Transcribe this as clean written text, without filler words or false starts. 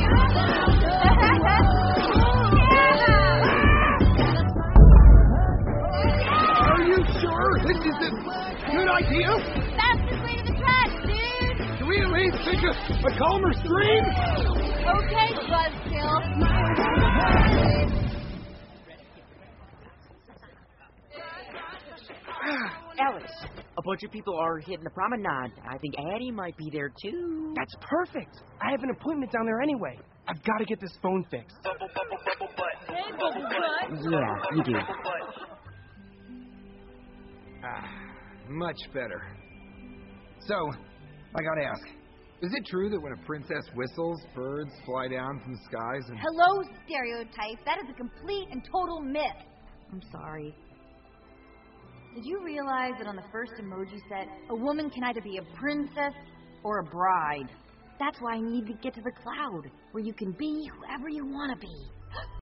Are you sure this is a good idea? Fastest way to the tracks, dude! Can we at least take a calmer stream? Okay, Buzzkill. Alex, a bunch of people are hitting the promenade. I think Addie might be there, too. That's perfect. I have an appointment down there anyway. I've got to get this phone fixed. Yeah, you do. Much better. So, I gotta ask, is it true that when a princess whistles, birds fly down from the skies and... Hello, stereotype. That is a complete and total myth. I'm sorry. Did you realize that on the first emoji set, a woman can either be a princess or a bride? That's why I need to get to the cloud, where you can be whoever you want to be.